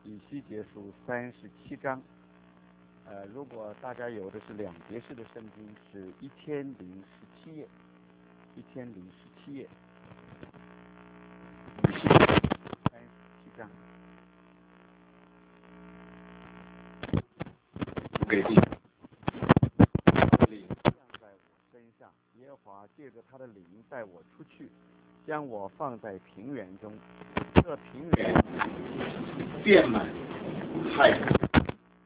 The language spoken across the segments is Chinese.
以西结书37章。如果大家有的是2节式的圣经，是1017页，1017页。以西结书37章。给地灵降在我身上，耶和华借着他的灵带我出去，将我放在平原中。这平原遍满骸骨，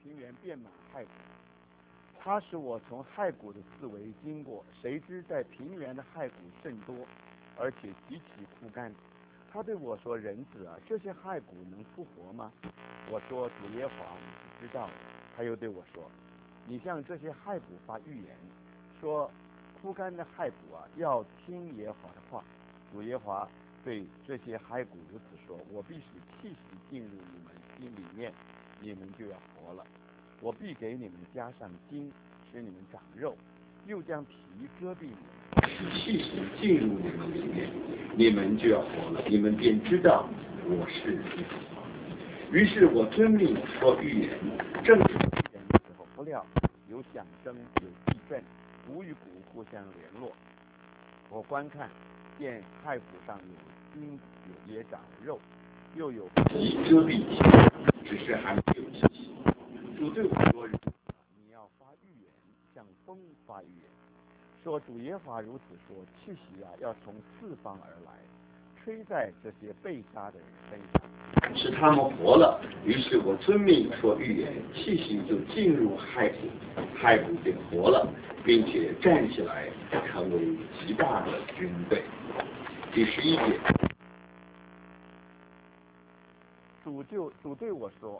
他使我从骸骨的四围经过，谁知在平原的骸骨甚多，而且极其枯干。他对我说：“人子啊，这些骸骨能复活吗？”我说：“主耶和华，你是知道的。”他又对我说：“你向这些骸骨发预言，说枯干的骸骨啊，要听耶和华的话。主耶和华对这些骸骨如此说：我必使气息进入你们心里面，你们就要活了。我必给你们加上筋，使你们长肉，又将皮遮蔽你们，使气息进入你们里面，你们就要活了。你们便知道我是耶和华。于是我遵命说预言，正是预言的时候，不料有响声，有地震，骨与骨互相联络。我观看，见骸骨上有筋，也长肉，又有皮遮蔽起来，只是还没有气息。主对我说：“你要发预言，向风发预言，说主耶和华如此说：气息啊，要从四方而来，吹在这些被杀的人身上，使他们活了。于是我遵命说预言，气息就进入骸骨，骸骨便活了，并且站起来，成为极大的军队。”第11节，主对我说：“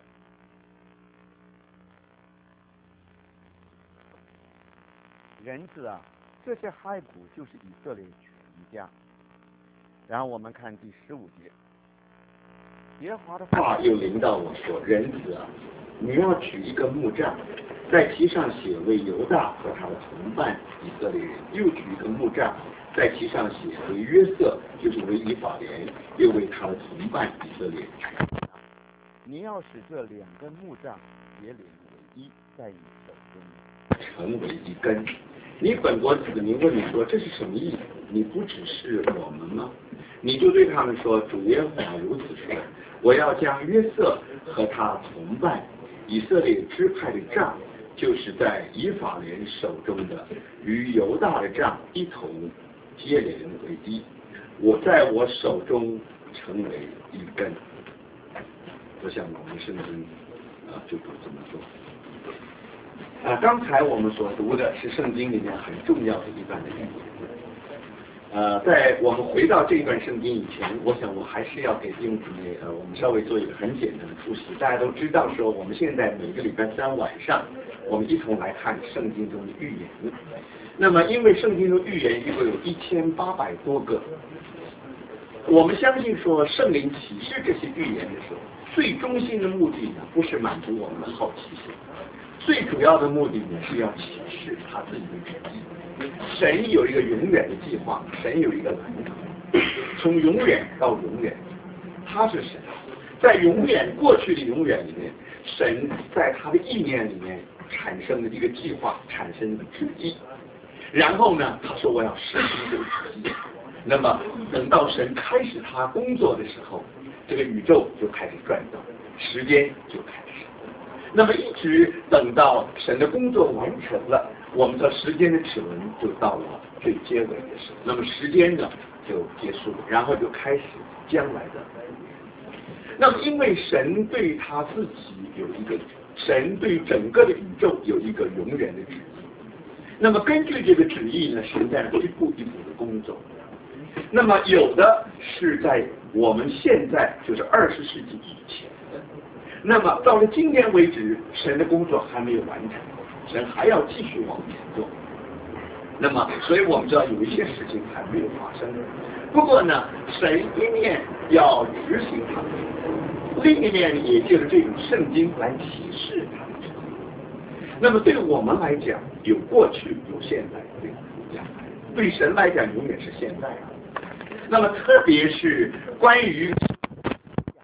人子啊，这些骸骨就是以色列全家。”然后我们看第15节，耶和华的话又临到我说：“人子啊，你要取一个木杖，在其上写为犹大和他的同伴以色列人；又取一个木杖，在其上写为约瑟，就是为以法莲，又为他的同伴以色列人。你要使这2根木杖结连为一，在你手中成为一根。你本国子民问你说这是什么意思？你不只是我们吗？你就对他们说：主耶和华如此说：我要将约瑟和他同伴以色列支派的杖，就是在以法莲手中的与犹大的杖一同接连为一，我在我手中成为一根。”我想我们圣经就不这么做。刚才我们所读的是圣经里面很重要的一段的预言。在我们回到这一段圣经以前，我想我还是要给弟兄姊妹我们稍微做一个很简单的复习。大家都知道说，我们现在每个礼拜3晚上，我们一同来看圣经中的预言。那么，因为圣经中预言一共有1800多个，我们相信说圣灵启示这些预言的时候，最中心的目的呢，不是满足我们的好奇心，最主要的目的呢，是要启示他自己的旨意。神有一个永远的计划，神有一个蓝图，从永远到永远，他是神。在永远过去的永远里面，神在他的意念里面产生了一个计划，产生了旨意。然后呢，他说我要实行这个旨意。那么等到神开始他工作的时候，这个宇宙就开始转动，时间就开始。那么一直等到神的工作完成了，我们的时间的齿轮就到了最结尾的时候。那么时间呢就结束了，然后就开始将来的。那么因为神对他自己有一个，神对整个的宇宙有一个永远的旨意。那么根据这个旨意呢，神在一步一步的工作。那么有的是在我们现在就是20世纪以前的，那么到了今天为止，神的工作还没有完成，神还要继续往前做。那么所以我们知道有一些事情还没有发生。不过呢，神一面要执行它，另一面也就是这种圣经来启示它的旨意。那么对我们来讲，有过去，有现在，有将来。对神来讲，永远是现在。那么特别是关于讲到将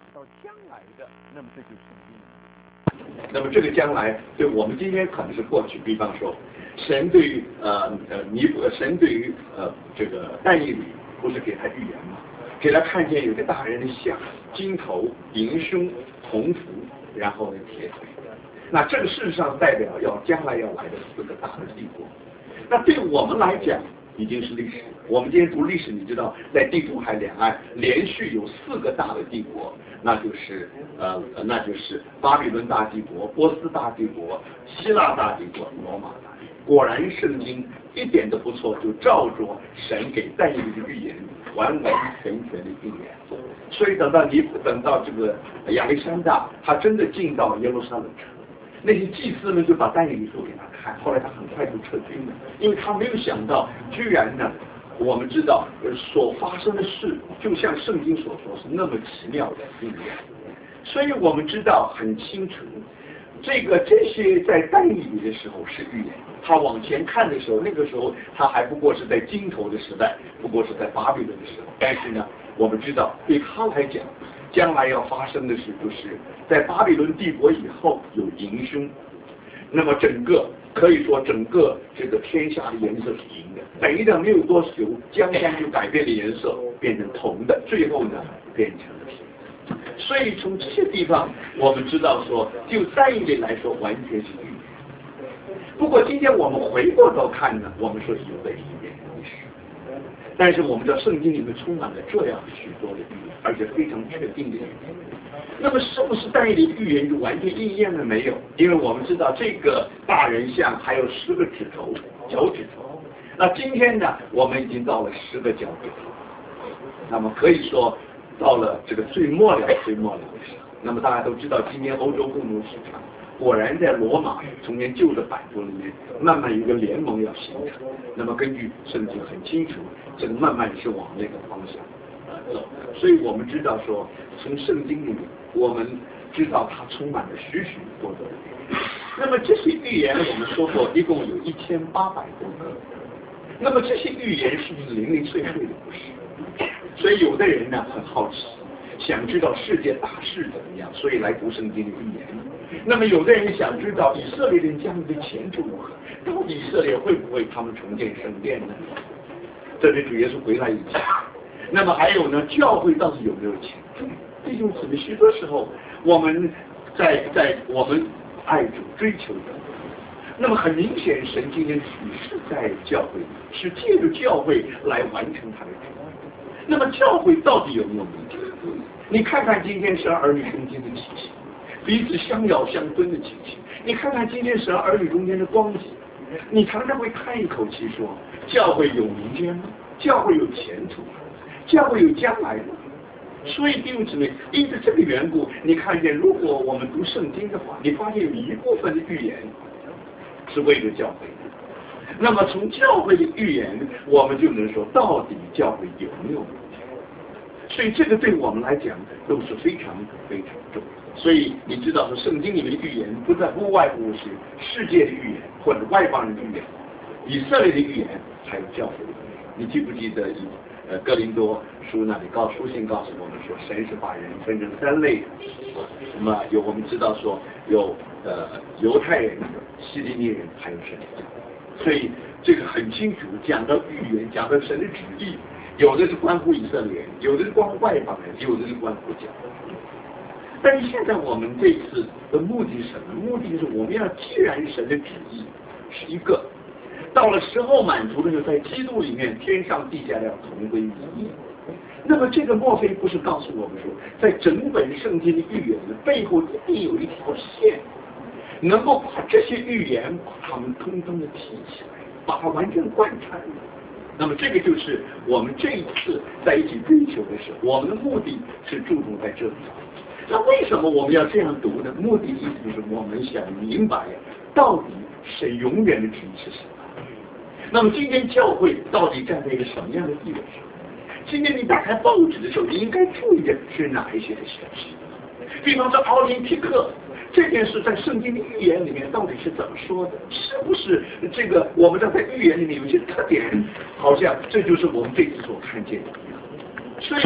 将来的，那么这就是圣经里面。 那么这个将来对我们今天可能是过去，比方说，神对于神对于这个但以理不是给他预言吗？给他看见有个大人的像，金头银胸铜服，然后呢铁腿。那这个事实上代表将来要来的4个大的帝国。那对我们来讲已经是历史。我们今天读历史，你知道在地中海两岸连续有4个大的帝国，那就是巴比伦大帝国、波斯大帝国、希腊大帝国、罗马大帝国。果然圣经一点都不错，就照着神给但以理的预言完完全全的应验。所以等到这个亚历山大他真的进到耶路撒冷城，那些祭司们就把但以理说给他看，后来他很快就撤军了，因为他没有想到居然呢，我们知道所发生的事就像圣经所说是那么奇妙的应验。所以我们知道很清楚，这些在但以理的时候是预言，他往前看的时候，那个时候他还不过是在金头的时代，不过是在巴比伦的时候。但是呢，我们知道对他来讲，将来要发生的事就是在巴比伦帝国以后有银胸，那么可以说整个这个天下的颜色是银的，等一等没有多久，将就改变了颜色，变成铜的，最后呢变成了铁。所以从这些地方我们知道说，就但以理来说完全是预言。不过今天我们回过头看呢，我们说有的预言历史，但是我们知道圣经里面充满了这样许多的预言，而且非常确定的预言。那么是不是但以理的预言就完全应验了没有？因为我们知道这个大人像还有10个指头，脚趾头。那今天呢，我们已经到了10个脚趾头，那么可以说到了这个最末了的时候。那么大家都知道，今天欧洲共同市场果然在罗马从前旧的版图里面慢慢有一个联盟要形成。那么根据圣经很清楚，这个慢慢是往那个方向走的。所以我们知道说，从圣经里面我们知道它充满了许许多多的预言。那么这些预言我们说过一共有1800多个。那么这些预言是不是零零碎碎的？不是。所以有的人呢很好奇，想知道世界大事怎么样，所以来读圣经的预言。那么有的人想知道以色列人将来的前途如何，到底以色列会不会他们重建圣殿呢？这里主耶稣回来以前。那么还有呢，教会到底有没有前途？弟兄姊妹，许多时候我们在我们爱主追求的，那么很明显神今天启示在教会里，是借着教会来完成他的旨意。那么教会到底有没有明天？你看看今天12儿女中间的情形，彼此相咬相吞的情形，你看看今天12儿女中间的光景，你常常会叹一口气说，教会有明天吗？教会有前途吗？教会有将来吗？所以弟兄姊妹，因着这个缘故，你看见如果我们读圣经的话，你发现有一部分的预言是为了教会的。那么从教会的预言，我们就能说到底教会有没有明天？所以这个对我们来讲都是非常非常重要的。所以你知道说圣经里面的预言不外乎是世界的预言或者外邦人的预言，以色列的预言，还有教会的预言。你记不记得哥林多书那里书信告诉我们说，神是把人分成3类的。那么我们知道说有犹太人、希利尼人，还有神的教会。所以这个很清楚，讲到预言，讲到神的旨意，有的是关乎以色列人，有的是关乎外邦人，有的是关乎教会。但是现在我们这次的目的是什么？目的是我们要既然神的旨意是一个，到了时候满足的时候，在基督里面天上地下要同归于一。那么这个莫非不是告诉我们说，在整本圣经的预言的背后一定有一条线，能够把这些预言把它们通通的提起来，把它完全贯穿。那么这个就是我们这一次在一起追求的时候，我们的目的是注重在这里。那为什么我们要这样读呢？目的意思就是我们想明白到底神永远的旨意是什么。那么今天教会到底站在一个什么样的地位上？今天你打开报纸的时候，你应该注意的是哪一些的消息？比方说奥林匹克这件事，在圣经的预言里面到底是怎么说的？是不是这个我们在预言里面有一些特点，好像这就是我们这次所看见的一样？所以为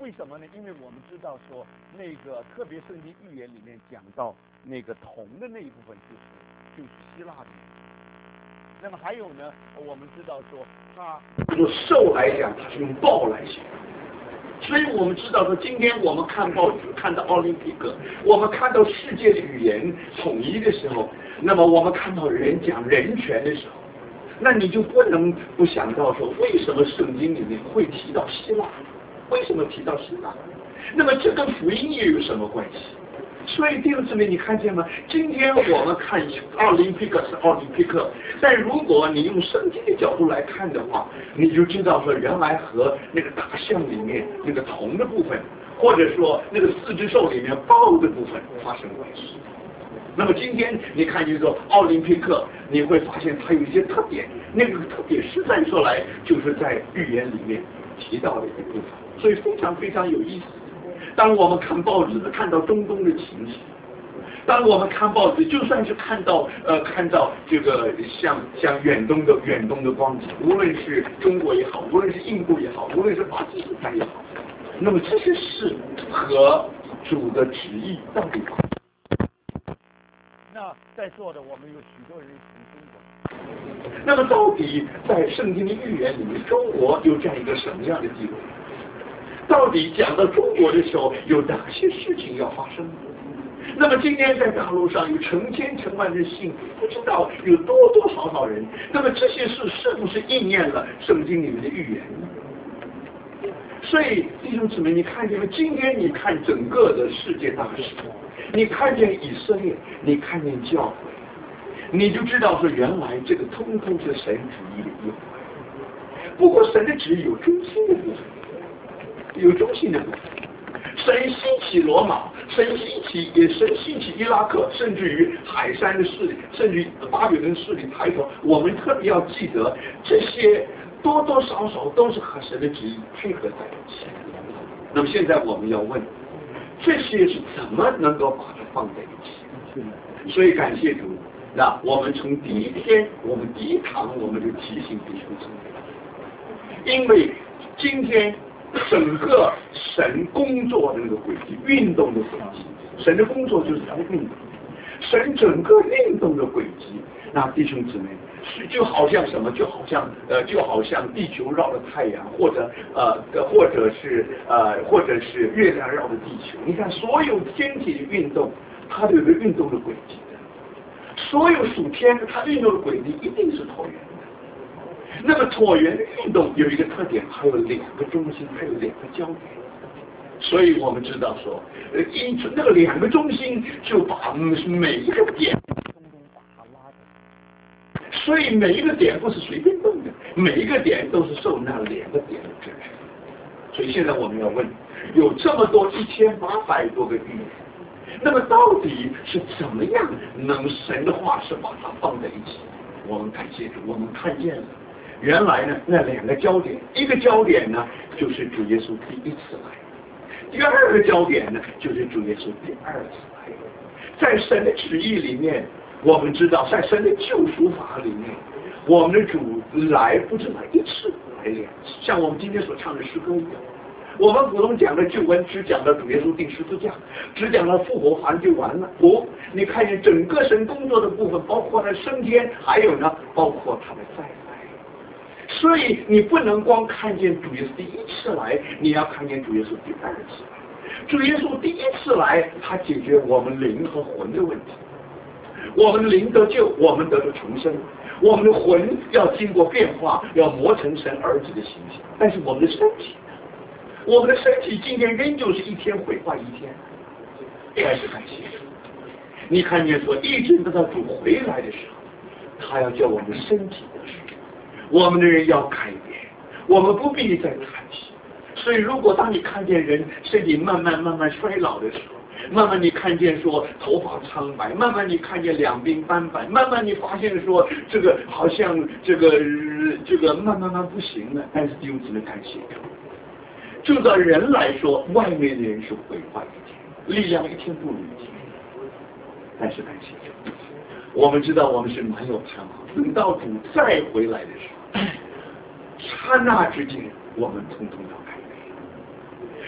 为什么呢？因为我们知道说，那个特别圣经预言里面讲到那个铜的那一部分就是希腊的。那么还有呢，我们知道说，它用兽来讲，它是用豹来写。所以我们知道说，今天我们看报纸，看到奥林匹克，我们看到世界的语言统一的时候，那么我们看到人讲人权的时候，那你就不能不想到说，为什么圣经里面会提到希腊？为什么提到希腊？那么这跟福音又有什么关系？所以弟兄姊妹，你看见吗？今天我们看奥林匹克是奥林匹克，但如果你用圣经的角度来看的话，你就知道说原来和那个大象里面那个铜的部分，或者说那个四只兽里面豹的部分发生关系。那么今天你看见说奥林匹克，你会发现它有一些特点，那个特点实在说来就是在预言里面提到的一部分，所以非常非常有意思。当我们看报纸看到中东的情形，当我们看报纸，就算是看到这个像远东的光景，无论是中国也好，无论是印度也好，无论是巴基斯坦也好，那么这些事和主的旨意到底？ 那在座的我们有许多人从中国。 那么到底在圣经的预言里面，中国有这样一个什么样的地位？到底讲到中国的时候，有哪些事情要发生？那么今天在大陆上有成千成万的信，不知道有多少人。那么这些事是不是应验了圣经里面的预言呢？所以弟兄姊妹，你看见了？今天你看整个的世界大事，你看见以色列，你看见教会，你就知道说原来这个通通是神旨意的一环。不过神的旨意有中心的部分。有中心的部分，神兴起罗马，神兴起伊拉克，甚至于海山的势力，甚至于巴比伦势力抬头。我们特别要记得，这些多少都是和神的旨意配合在一起。那么现在我们要问，这些是怎么能够把它放在一起？所以感谢主，那我们从第一天，我们第一堂我们就提醒弟兄姊妹，因为今天。整个神工作的那个轨迹，运动的轨迹，神的工作就是他的运动，神整个运动的轨迹，那弟兄姊妹是就好像什么？就好像地球绕着太阳，或者是月亮绕着地球。你看所有天体的运动，它都有个运动的轨迹的。所有属天的，它运动的轨迹一定是椭圆。那么椭圆的运动有一个特点，还有两个中心，还有两个焦点，所以我们知道说，因此那个两个中心就把每一个点把它拉着，所以每一个点不是随便动的，每一个点都是受那两个点的支持。所以现在我们要问，有这么多1800多个预言，那么到底是怎么样能神的话是把它放在一起？我们感谢主，我们看见了。原来呢，那两个焦点，一个焦点呢就是主耶稣第一次来，第二个焦点呢就是主耶稣第二次来。在神的旨意里面，我们知道，在神的救赎法里面，我们的主来不是来一次，来两次，像我们今天所唱的诗歌一样。我们普通讲的救恩只讲到主耶稣钉十字架，只讲到复活好像就完了。不，你看见整个神工作的部分，包括他升天，还有呢，包括他的再来。所以你不能光看见主耶稣第一次来，你要看见主耶稣第二次来。主耶稣第一次来，他解决我们灵和魂的问题。我们的灵得救，我们得到重生，我们的魂要经过变化，要磨成神儿子的形象。但是我们的身体呢？我们的身体今天仍旧是一天毁坏一天。但是感谢主，你看见说，一直等到主回来的时候，他要叫我们身体得救。我们的人要改变，我们不必再叹息。所以，如果当你看见人身体慢慢衰老的时候，慢慢你看见说头发苍白，慢慢你看见两鬓斑白，慢慢你发现说这个好像这个慢慢不行了。但是弟兄姊妹，感谢主，就照人来说，外面的人是毁坏一天，力量一天不如一天。但是感谢主，我们知道我们是蛮有盼望，等到主再回来的时候，刹那之间我们统统要改变。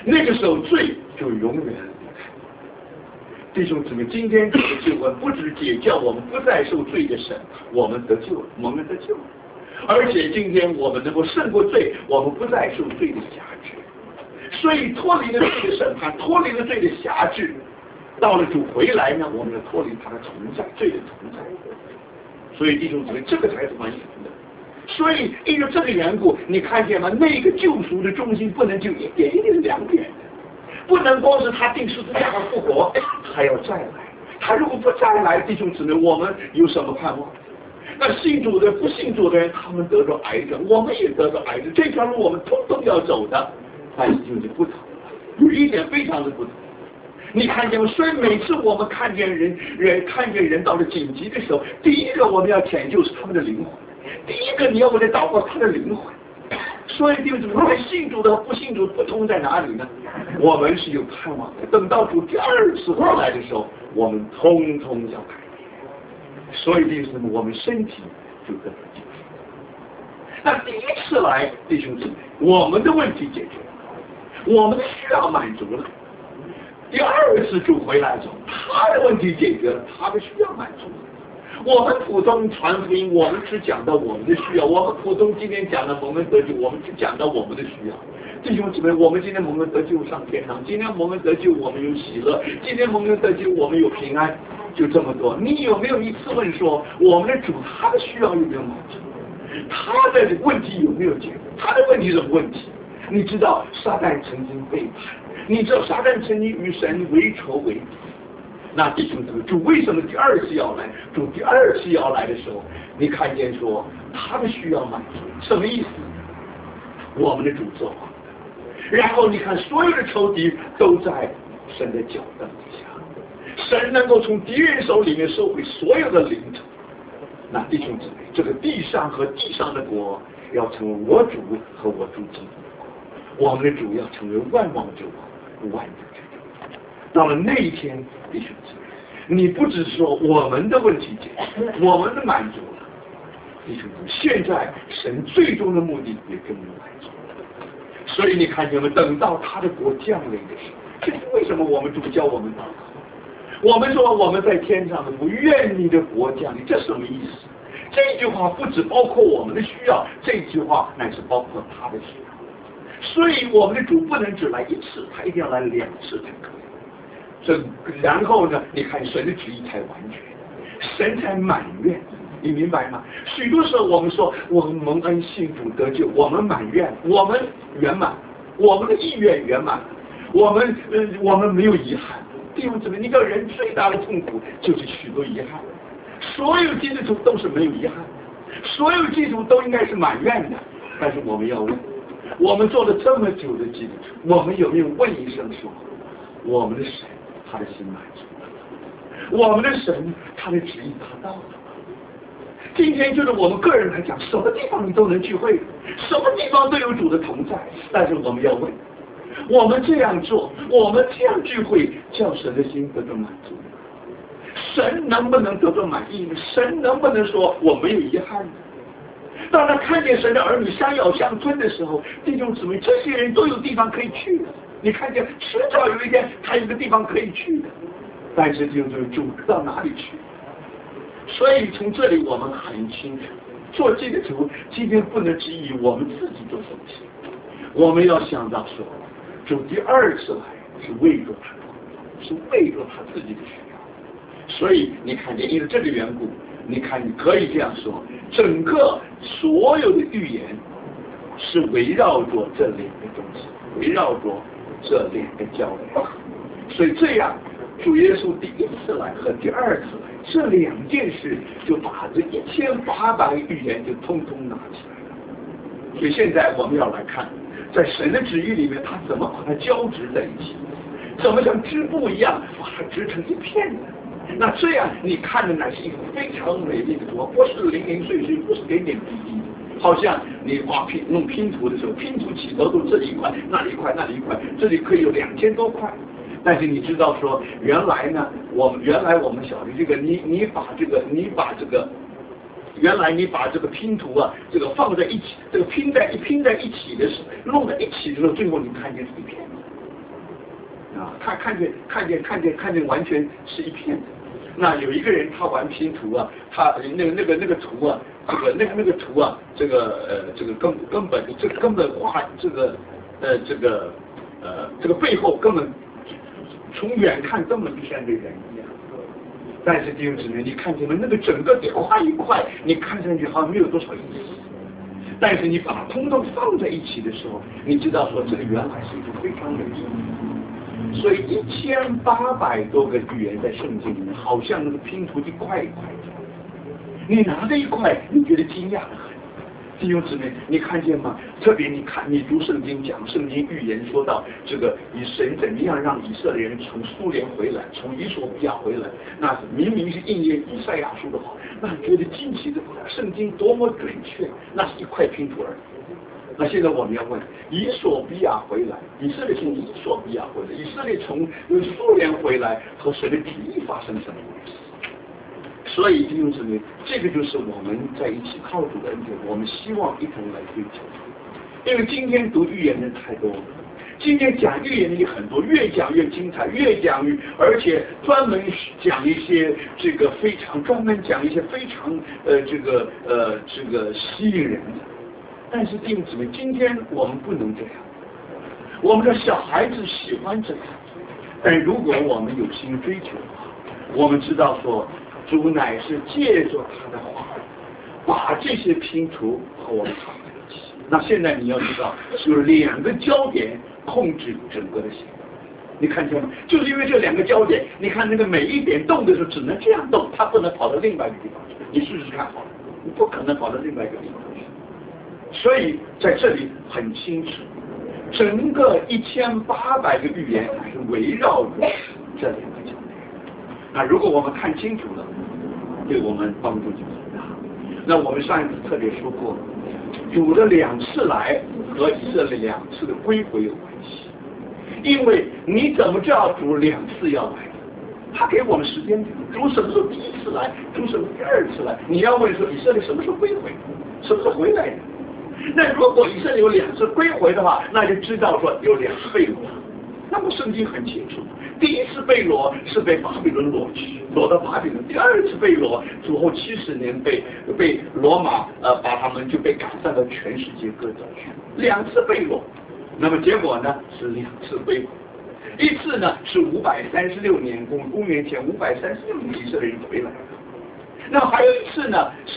那个时候罪就永远离开。弟兄姊妹，今天这个救恩不只解叫我们不再受罪的审判，我们得救了，我们得救了。而且今天我们能够胜过罪，我们不再受罪的辖制。所以脱离了罪的审判，脱离了罪的辖制，到了主回来呢，我们要脱离他的存在，罪的存在。所以弟兄姊妹，这个才是完全的。所以因为这个缘故，你看见吗？那个救赎的中心不能就一点，一定是两点的，不能光是他定十字架而复活，还要再来。他如果不再来，弟兄姊妹，我们有什么盼望？那信主的、不信主的人，他们得着癌症，我们也得着癌症，这条路我们通通要走的，但是就是不同，有一点非常的不同。你看见吗？所以每次我们看见人到了紧急的时候，第一个我们要拯救是他们的灵魂，第一个你要为他祷告他的灵魂。所以弟兄姊妹，信主的和不信主不同在哪里呢？我们是有盼望的，等到主第二次回来的时候，我们通通要改变。所以弟兄姊妹，我们身体就得到救赎。那第一次来，弟兄姊妹，我们的问题解决了，我们的需要满足了。第二次主回来的时候，他的问题解决了，他的需要满足了。我们普通传福音，我们只讲到我们的需要；我们普通今天讲的蒙恩得救，我们只讲到我们的需要。弟兄姊妹，我们今天蒙恩得救上天堂，今天蒙恩得救我们有喜乐，今天蒙恩得救我们有平安，就这么多。你有没有一次问说，我们的主他的需要有没有满足？他的问题有没有解决？他的问题是什么问题？你知道撒旦曾经背叛，你知道撒旦曾经与神为仇为敌。那弟兄姊妹，主为什么第二次要来？主第二次要来的时候，你看见说他的需要满足，什么意思？我们的主做王的，然后你看所有的仇敌都在神的脚凳底下，神能够从敌人手里面收回所有的领土。那弟兄姊妹，这个地上和地上的国要成为我主和我主基督的国，我们的主要成为万王之王，万主之主。到了那一天，弟兄姊妹，你不只说我们的问题解决，我们的满足了，弟兄姊妹，现在神最终的目的也跟你满足了。所以你看见没？等到他的国降临的时候，这是为什么我们主教我们祷告。我们说我们在天上的父，愿你的国降临，这什么意思？这句话不只包括我们的需要，这句话乃是包括他的需要。所以我们的主不能只来一次，他一定要来2次才可以。然后呢，你看神的旨意才完全，神才满愿，你明白吗？许多时候我们说我们蒙恩信主得救，我们满愿，我们圆满，我们的意愿圆满，我们没有遗憾。弟兄姊妹，你知道人最大的痛苦就是许多遗憾。所有基督徒都是没有遗憾的，所有基督徒都应该是满愿的。但是我们要问，我们做了这么久的基督徒，我们有没有问一声说，我们的神他的心满足了，我们的神他的旨意达到了？今天就是我们个人来讲，什么地方你都能聚会，什么地方都有主的同在。但是我们要问，我们这样做，我们这样聚会，叫神的心得到满足，神能不能得到满意呢？神能不能说我没有遗憾呢？当他看见神的儿女相咬相吞的时候，弟兄姊妹，这些人都有地方可以去的。你看见迟早有一天他有个地方可以去的，但是弟兄姊妹，主到哪里去？所以从这里我们很清楚，做基督徒今天不能只以我们自己做中心，我们要想到说，主第二次来是为着他，是为着他自己的需要。所以你看见，因为这个缘故，你看你可以这样说，整个所有的预言是围绕着这2个中心，围绕着这2个焦点。所以这样，主耶稣第一次来和第二次来，这2件事就把这1800个预言就通通拿起来了。所以现在我们要来看，在神的旨意里面，他怎么把它交织在一起，怎么像织布一样把它织成一片的。那这样你看的乃是一个非常美丽的图，不是零零碎碎，不是点点滴滴，好像你弄拼图的时候，拼图起头都这一块那里一块那里一块，这里可以有2000多块。但是你知道说，原来我们晓得这个，你把这个原来你把这个拼图啊，这个放在一起，这个拼在一起的时候，弄在一起的时候，最后你看见是一片。 啊，看见，完全是一片的。那有一个人他玩拼图啊，他那个图啊，那个图啊，这个根本画这个背后根本从远看根本就像个人一样。但是弟兄姊妹，你看见没？那个整个一块，你看上去好像没有多少意思。但是你把它通通放在一起的时候，你知道说这个原来是一个非常有意义。所以1800多个预言在圣经里面，好像那个拼图一块一块的。你拿这一块，你觉得惊讶的很。弟兄姊妹，你看见吗？特别你读圣经讲圣经预言说到这个以神怎么样让以色列人从苏联回来，从以索比亚回来，那明明是应验以赛亚书的话，那觉得惊奇的不得了，圣经多么准确，那是一块拼图而已。那现在我们要问，以索比亚回来，以色列从以索比亚回来，以色列从苏联回来，和神的旨意发生什么关系？所以弟兄姊妹，这个就是我们在一起靠主的恩典，我们希望一同来追求。因为今天读预言的太多了，今天讲预言的也很多，越讲越精彩，而且专门讲一些专门讲一些非常吸引人的。但是弟兄姊妹，今天我们不能这样，我们的小孩子喜欢这样，但如果我们有心追求的话，我们知道说主乃是借着他的话，把这些拼图和我们放在一起。那现在你要知道，是有2个焦点控制整个的行为。你看见吗？就是因为这2个焦点，你看那个每一点动的时候只能这样动，它不能跑到另外一个地方去。你试试看好了，你不可能跑到另外一个地方去。所以在这里很清楚，整个1800个预言是围绕着这2个焦点。那如果我们看清楚了，对我们帮助就很大。那我们上一次特别说过，主的2次来和以色列2次的归回有关系。因为你怎么知道主2次要来？他给我们时间表，主什么时候第1次来，主什么第2次来？你要问说以色列什么时候归回，什么时候回来的？那如果以色列有2次归回的话，那就知道说有2次被掳。那么圣经很清楚，第1次被掳是被巴比伦掳去，掳到巴比伦；第2次被掳，主后70年被罗马把他们就被赶散到全世界各地去，2次被掳。那么结果呢是2次归回，一次呢是536年公元前536年以色列人回来了。那还有一次呢，是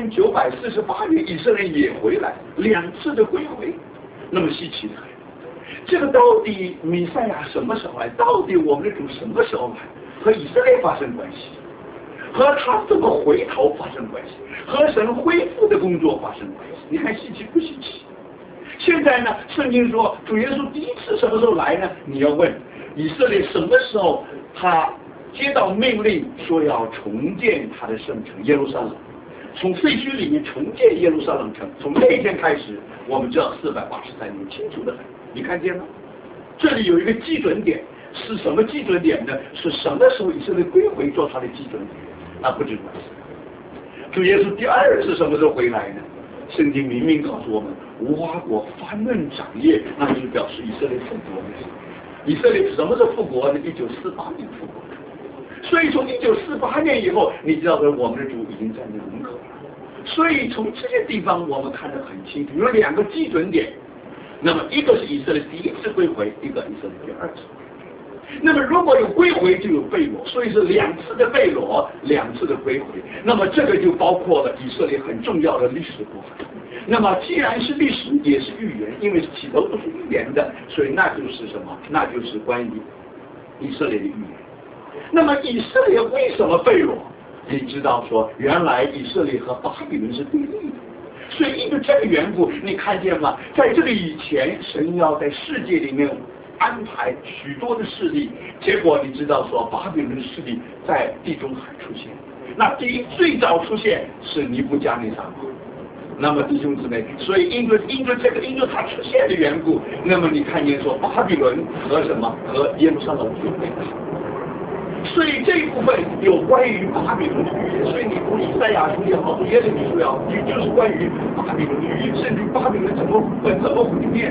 1948年以色列也回来，2次的归回，那么稀奇的很。这个到底弥赛亚什么时候来？到底我们的主什么时候来？和以色列发生关系，和他怎么回头发生关系，和神恢复的工作发生关系。你看稀奇不稀奇？现在呢，圣经说主耶稣第1次什么时候来呢？你要问以色列什么时候他接到命令说要重建他的圣城耶路撒冷，从废墟里面重建耶路撒冷城，从那一天开始，我们知道483年，清楚的很。你看见吗？这里有一个基准点，是什么基准点呢？是什么时候以色列归回做他的基准点？那不知道。主耶稣第2次什么时候回来呢？圣经明明告诉我们，无花果翻嫩长叶，那就是表示以色列复国的时候。以色列什么时候复国呢？1948年复国。所以从1948年以后，你知道说我们的主已经站在门口了。所以从这些地方我们看得很清楚，有2个基准点。那么一个是以色列第1次归回，一个以色列第2次。那么如果有归回，就有被掳，所以是2次的被掳，2次的归回。那么这个就包括了以色列很重要的历史部分。那么既然是历史，也是预言，因为起头都是预言的，所以那就是什么？那就是关于以色列的预言。那么以色列为什么被掳？你知道说，原来以色列和巴比伦是对立的。所以因为这个缘故，你看见吗？在这个以前，神要在世界里面安排许多的势力，结果你知道说，巴比伦的势力在地中海出现。那最早出现是尼布加尼撒王。那么弟兄姊妹，所以因着它出现的缘故，那么你看见说，巴比伦和什么？和耶路撒冷就被打。所以这一部分有关于巴比伦的预言，所以你读以赛亚书也好，读耶利米书也好，就是关于巴比伦的预言，甚至巴比伦怎么毁灭，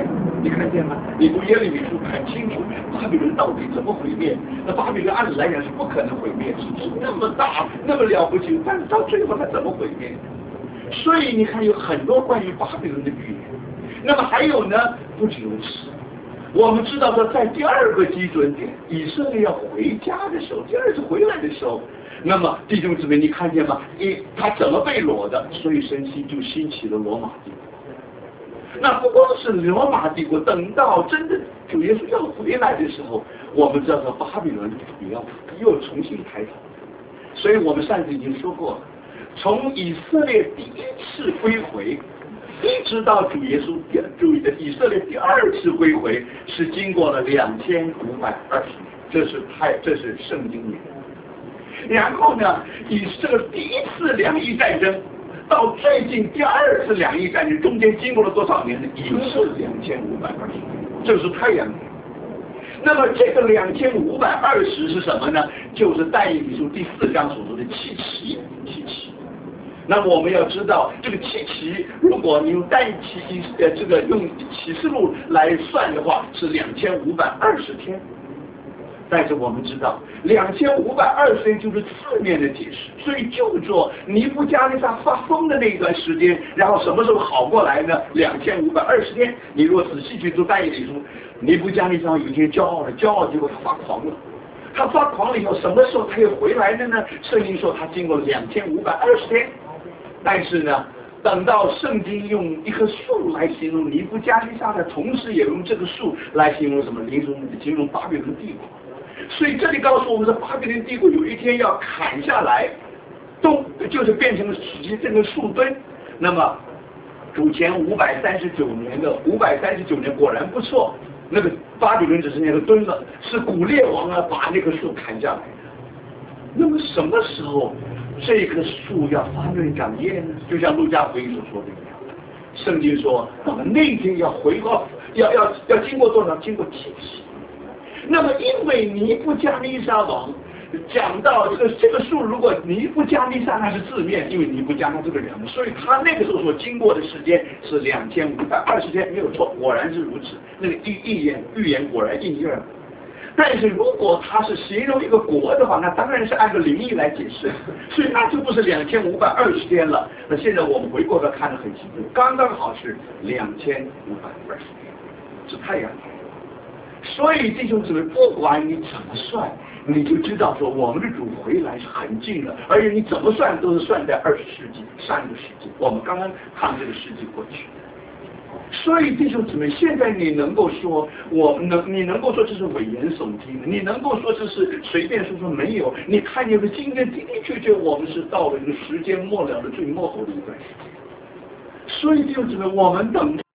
你看见吗？你读耶利米书很清楚，巴比伦到底怎么毁灭？那巴比伦按理来讲是不可能毁灭，是那么大，那么了不起，但是到最后它怎么毁灭？所以你看有很多关于巴比伦的预言。那么还有呢，不止如此。我们知道说，在第二个基准点，以色列要回家的时候，第二次回来的时候，那么弟兄姊妹，你看见吗？他怎么被掳的？所以神就兴起了罗马帝国。那不光是罗马帝国，等到真的主耶稣要回来的时候，我们知道说巴比伦也要又重新开始。所以我们上次已经说过了，从以色列第一次归回，一直到主耶稣以色列第二次归回，是经过了2520年，这是圣经里。然后呢，以这个第一次两伊战争到最近第二次两伊战争中间经过了多少年呢？也是2520年，这是太阳年。那么这个2520是什么呢？就是但以理书第4章所说的七期。那么我们要知道，这个七期，如果你用用启示录来算的话，是2520天。但是我们知道，2520天就是字面的解释，所以就做尼布加利撒发疯的那一段时间，然后什么时候好过来呢？2520天。你如果仔细去读但以理书，尼布加利撒有一天骄傲了，结果他发狂了。他发狂了以后，什么时候他又回来了呢？圣经说他经过2520天。但是呢，等到圣经用一棵树来形容尼布加利撒的同时，也用这个树来形容什么？形容巴比伦帝国。所以这里告诉我们说，巴比伦帝国有一天要砍下来，就是变成这个树墩。那么主前539年果然不错，那个巴比伦只是那个墩了，是古列王把那棵树砍下来。那么什么时候这棵树要发嫩长叶呢？就像路加福音所说的一样，圣经说，那一天要回到要经过多少？经过7期。那么因为尼布加利撒王讲到这个树，如果尼布加利撒那是字面，因为尼布加他这个人，所以他那个时候所经过的时间是2520天，没有错，果然是如此。那个预言果然应验了。但是如果他是形容一个国的话，那当然是按照灵意来解释，所以那就不是2520天了。那现在我们回过头看得很清楚，刚刚好是2520天，是太阳节。所以弟兄姊妹，不管你怎么算，你就知道说我们的主回来是很近了，而且你怎么算都是算在20世纪、上个世纪，我们刚刚看这个世纪过去。所以弟兄姊妹，现在你能够说你能够说这是危言耸听，你能够说这是随便说没有？你看见的今天的确我们是到了一个时间末了的最末后的一段时间。所以弟兄姊妹，我们等